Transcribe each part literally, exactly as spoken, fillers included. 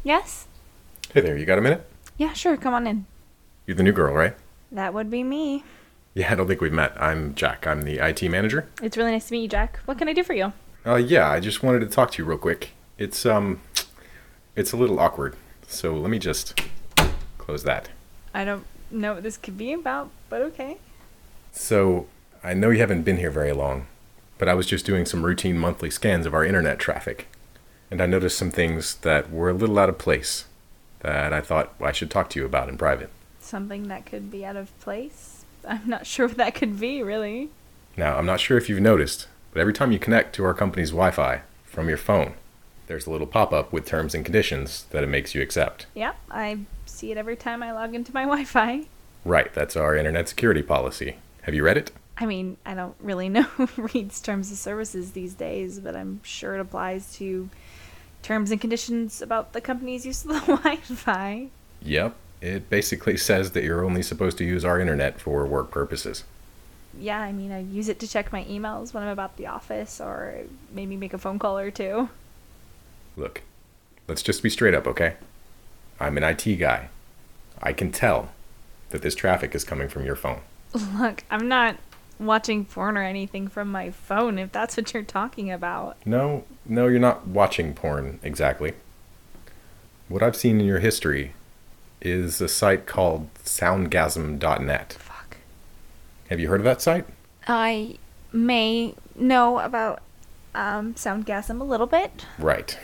Yes? Hey there, you got a minute? Yeah, sure, come on in. You're the new girl, right? That would be me. Yeah, I don't think we've met. I'm Jack. I'm the I T manager. It's really nice to meet you, Jack. What can I do for you? Uh, yeah, I just wanted to talk to you real quick. It's, um, it's a little awkward. So let me just close that. I don't know what this could be about, but okay. So, I know you haven't been here very long, but I was just doing some routine monthly scans of our internet traffic. And I noticed some things that were a little out of place that I thought I should talk to you about in private. Something that could be out of place? I'm not sure what that could be, really. Now, I'm not sure if you've noticed, but every time you connect to our company's Wi-Fi from your phone, there's a little pop-up with terms and conditions that it makes you accept. Yeah, I see it every time I log into my Wi-Fi. Right, that's our internet security policy. Have you read it? I mean, I don't really know who reads terms of services these days, but I'm sure it applies to terms and conditions about the company's use of the Wi-Fi. Yep, it basically says that you're only supposed to use our internet for work purposes. Yeah, I mean, I use it to check my emails when I'm about the office, or maybe make a phone call or two. Look, let's just be straight up, okay? I'm an I T guy. I can tell that this traffic is coming from your phone. Look, I'm not watching porn or anything from my phone, if that's what you're talking about. No, no, you're not watching porn exactly. What I've seen in your history is a site called soundgasm dot net. Fuck. Have you heard of that site? I may know about um, Soundgasm a little bit. Right.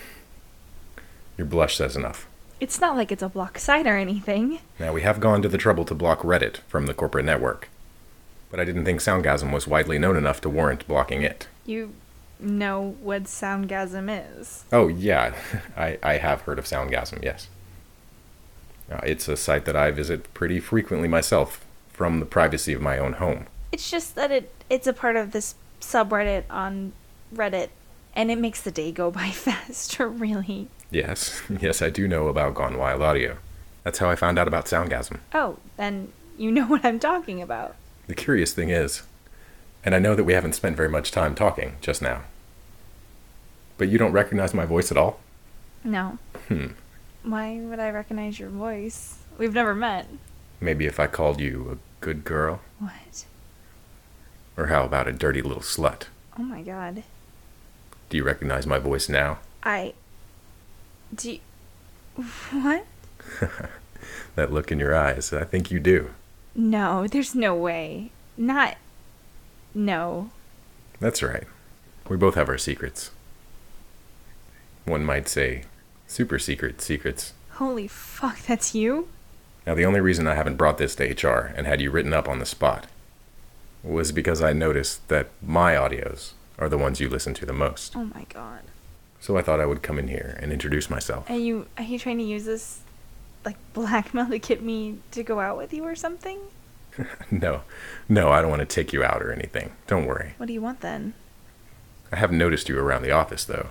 Your blush says enough. It's not like it's a block site or anything. Now, we have gone to the trouble to block Reddit from the corporate network, but I didn't think Soundgasm was widely known enough to warrant blocking it. You know what Soundgasm is. Oh, yeah, I, I have heard of Soundgasm, yes. Uh, it's a site that I visit pretty frequently myself, from the privacy of my own home. It's just that it it's a part of this subreddit on Reddit, and it makes the day go by faster, really. Yes, yes, I do know about Gone Wild Audio. That's how I found out about Soundgasm. Oh, then you know what I'm talking about. The curious thing is, and I know that we haven't spent very much time talking just now, but you don't recognize my voice at all? No. Hmm. Why would I recognize your voice? We've never met. Maybe if I called you a good girl? What? Or how about a dirty little slut? Oh my god. Do you recognize my voice now? I... Do you... What? That look in your eyes, I think you do. No, there's no way. Not... No. That's right. We both have our secrets. One might say, super secret secrets. Holy fuck, that's you? Now, the only reason I haven't brought this to H R and had you written up on the spot was because I noticed that my audios are the ones you listen to the most. Oh my god. So I thought I would come in here and introduce myself. Are you... Are you trying to use this, like, blackmail to get me to go out with you or something? No, no, I don't want to take you out or anything. Don't worry. What do you want then? I haven't noticed you around the office, though.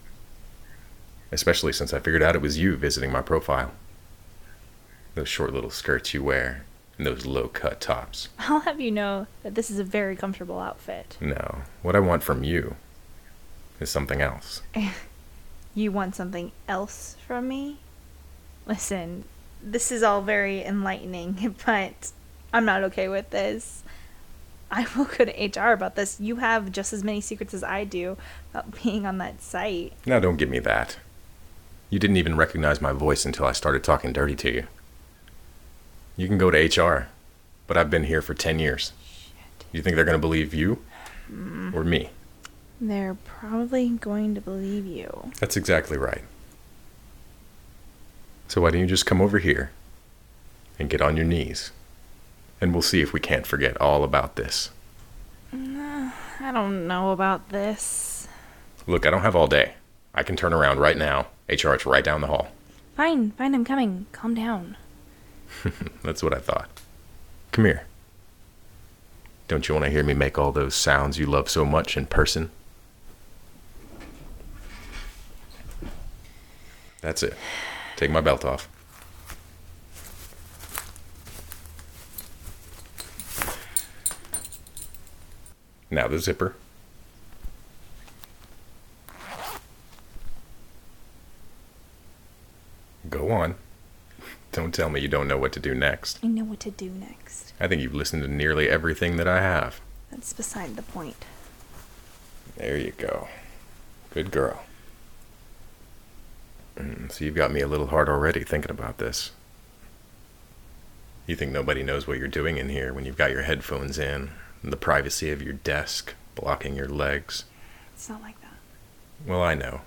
Especially since I figured out it was you visiting my profile. Those short little skirts you wear, and those low-cut tops. I'll have you know that this is a very comfortable outfit. No, what I want from you is something else. You want something else from me? Listen, this is all very enlightening, but I'm not okay with this. I will go to H R about this. You have just as many secrets as I do about being on that site. Now don't give me that. You didn't even recognize my voice until I started talking dirty to you. You can go to H R, but I've been here for ten years. Shit. You think they're going to believe you? Mm. Or me? They're probably going to believe you. That's exactly right. So why don't you just come over here and get on your knees, and we'll see if we can't forget all about this. Uh, I don't know about this. Look, I don't have all day. I can turn around right now. H R is right down the hall. Fine, fine, I'm coming. Calm down. That's what I thought. Come here. Don't you want to hear me make all those sounds you love so much in person? That's it. Take my belt off. Now the zipper. Go on. Don't tell me you don't know what to do next. I know what to do next. I think you've listened to nearly everything that I have. That's beside the point. There you go. Good girl. Mm, so you've got me a little hard already thinking about this. You think nobody knows what you're doing in here when you've got your headphones in, in the privacy of your desk, blocking your legs. It's not like that. Well, I know.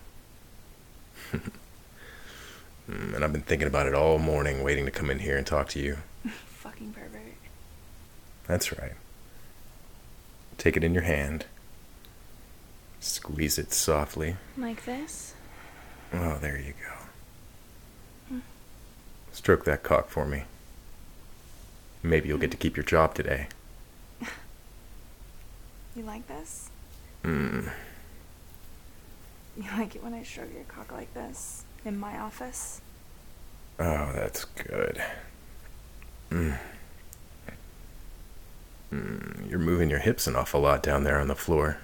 Mm, and I've been thinking about it all morning, waiting to come in here and talk to you. Fucking pervert. That's right. Take it in your hand. Squeeze it softly. Like this? Oh, there you go. Hmm. Stroke that cock for me. Maybe you'll get to keep your job today. You like this? Hmm. You like it when I stroke your cock like this? In my office? Oh, that's good. Mm. Mm, you're moving your hips an awful lot down there on the floor.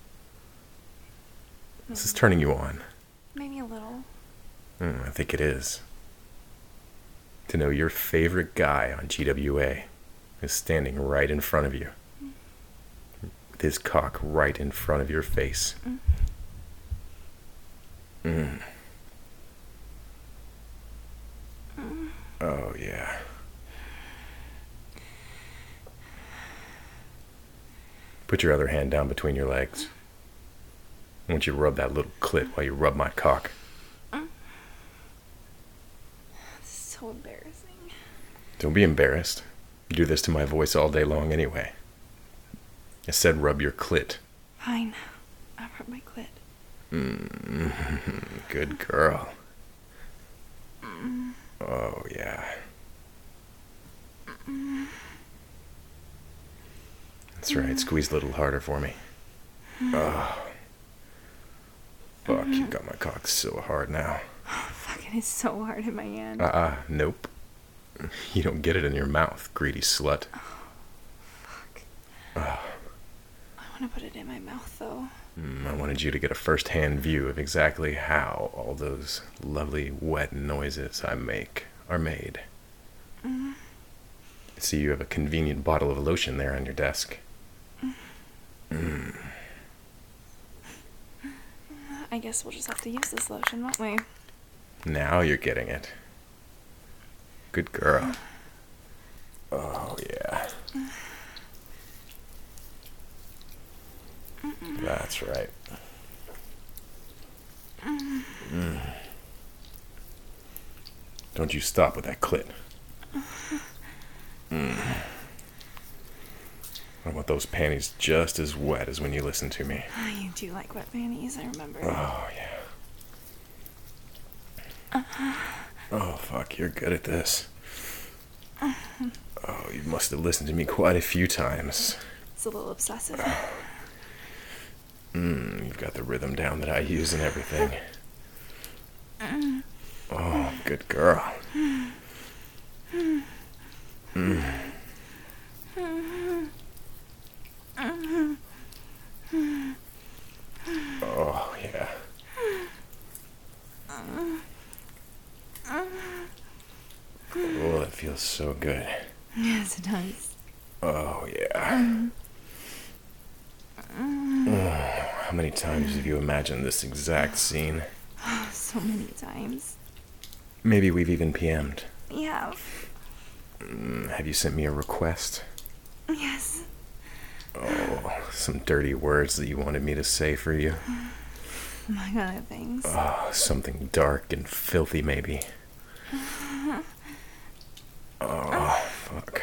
Maybe. This is turning you on. Maybe a little. Mm, I think it is. To know your favorite guy on G W A is standing right in front of you. Mm. With his cock right in front of your face. Mm. Mm. Mm. Oh, yeah. Put your other hand down between your legs. I want you to rub that little clit while you rub my cock. Mm. This is so embarrassing. Don't be embarrassed. You do this to my voice all day long anyway. I said rub your clit. Fine. I'll rub my clit. Mm-hmm. Good girl. Mm. Oh, yeah. Mm. That's right. Squeeze a little harder for me. Oh. Fuck, you got my cock so hard now. Oh, fuck, it is so hard in my hand. Uh-uh, nope. You don't get it in your mouth, greedy slut. Oh, fuck. Oh. I want to put it in my mouth, though. Mm, I wanted you to get a first-hand view of exactly how all those lovely wet noises I make are made. Mm. See, you have a convenient bottle of lotion there on your desk. Mm. I guess we'll just have to use this lotion, won't we? Now you're getting it. Good girl. Oh, yeah. That's right. Mm. Don't you stop with that clit. Mm. I want those panties just as wet as when you listen to me. You do like wet panties, I remember. Oh, yeah. Uh-huh. Oh, fuck, you're good at this. Oh, you must have listened to me quite a few times. It's a little obsessive. Mm, you've got the rhythm down that I use and everything. Oh, good girl. Mm. Oh, yeah. Oh, that feels so good. Yes, it does. Oh, yeah. Oh, how many times have you imagined this exact scene? So many times. Maybe we've even P M'd. Yeah. Mm, have you sent me a request? Yes. Oh, some dirty words that you wanted me to say for you. Among other things. Oh, something dark and filthy, maybe. Oh, fuck.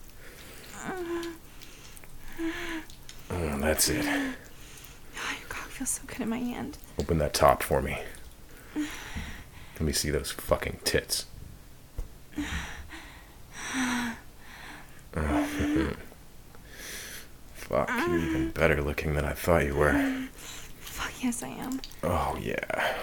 Oh, that's it. Oh, your cock feels so good in my hand. Open that top for me. Let me see those fucking tits. Oh. Fuck, you're even better looking than I thought you were. Fuck, yes I am. Oh, yeah.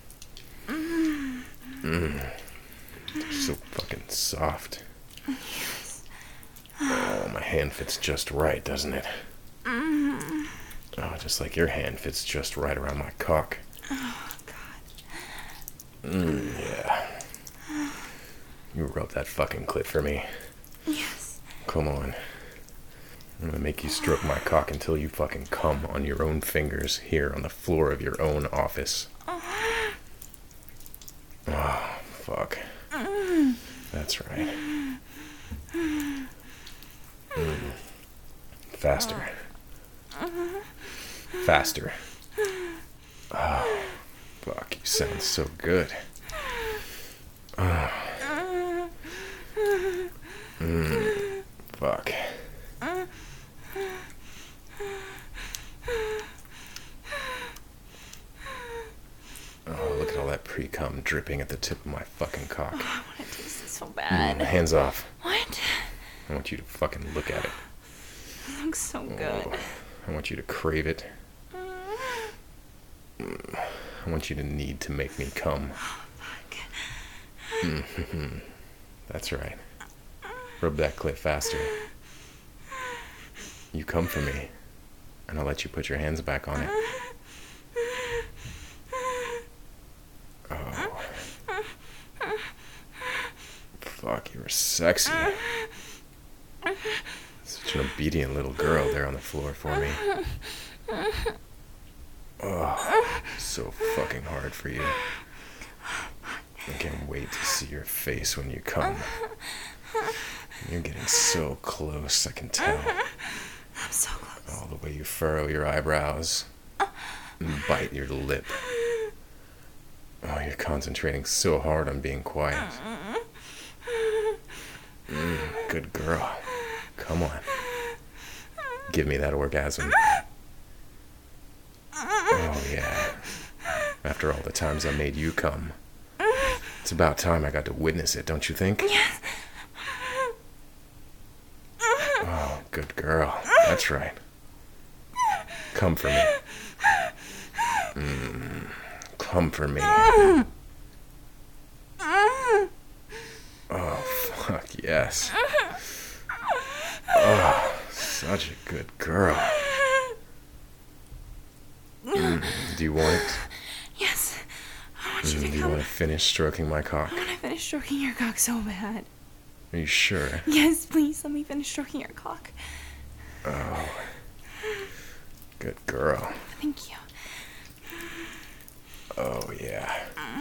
Mm. So fucking soft. Yes. Oh, my hand fits just right, doesn't it? Mm. Oh, just like your hand fits just right around my cock. Oh, God. Mm, yeah. You rub that fucking clit for me. Yes. Come on. I'm gonna make you stroke my cock until you fucking come on your own fingers here on the floor of your own office. Oh, fuck. That's right. Mm. Faster. Faster. Oh, fuck, you sound so good. Oh. Mm. Fuck. Oh, look at all that pre-cum dripping at the tip of my fucking cock. Oh, I want to taste it so bad. Mm, hands off. What? I want you to fucking look at it. It looks so good. Oh, I want you to crave it. Mm, I want you to need to make me come. Oh, fuck. Mm-hmm. That's right. Rub that clit faster. You come for me, and I'll let you put your hands back on it. Oh. Fuck, you're sexy. Such an obedient little girl there on the floor for me. Oh, so fucking hard for you. I can't wait to see your face when you come. You're getting so close, I can tell. I'm so close. All the way you furrow your eyebrows and bite your lip. Oh, you're concentrating so hard on being quiet. Mm, good girl. Come on. Give me that orgasm. Oh, yeah. After all the times I made you come, it's about time I got to witness it, don't you think? Yes. Oh, good girl. That's right. Come for me. Mm, come for me. Oh, fuck yes. Oh, such a good girl. Mm, do you want it? Yes. I want you Mm, to do you come. want to finish stroking my cock? I want to finish stroking your cock so bad. Are you sure? Yes, please let me finish stroking your cock. Oh, good girl. Thank you. Oh, yeah.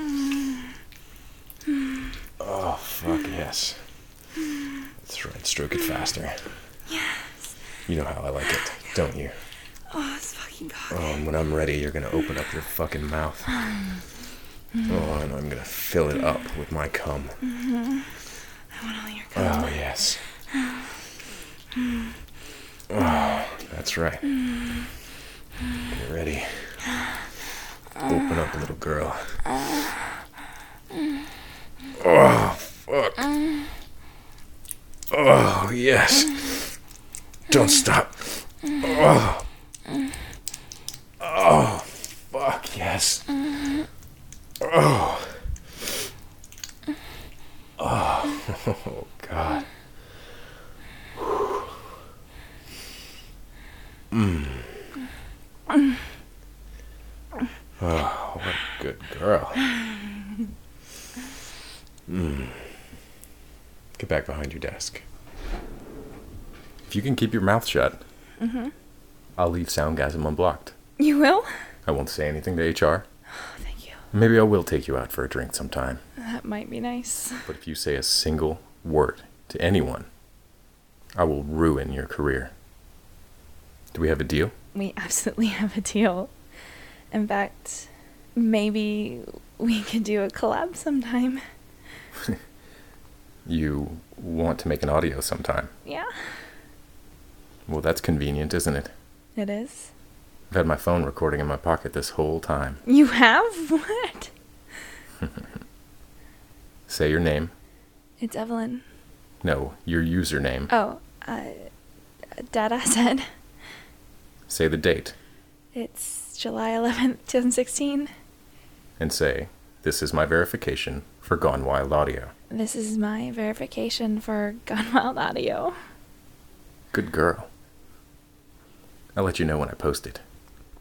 Oh, fuck yes. That's right, stroke it faster. Yes. You know how I like it, don't you? Oh, this fucking cock. Oh, and when I'm ready, you're gonna open up your fucking mouth. Oh, and I'm gonna fill it up with my cum. I want all your cum. Oh, yes. Oh, that's right. Get ready. Open up, little girl. Oh, fuck. Oh, yes. Don't stop. Oh. Oh, fuck, yes. Oh. Oh, God. Mm. Oh, what a good girl. Mm. Get back behind your desk. If you can keep your mouth shut, Mm-hmm. I'll leave Soundgasm unblocked. You will? I won't say anything to H R. Oh, thank you. Maybe I will take you out for a drink sometime. That might be nice. But if you say a single word to anyone, I will ruin your career. Do we have a deal? We absolutely have a deal. In fact, maybe we could do a collab sometime. You want to make an audio sometime? Yeah. Well, that's convenient, isn't it? It is. I've had my phone recording in my pocket this whole time. You have? What? Say your name. It's Evelyn. No, your username. Oh, uh, Dada said. Say the date. It's July eleventh, twenty sixteen. And say, this is my verification for Gone Wild Audio. This is my verification for Gone Wild Audio. Good girl. I'll let you know when I post it.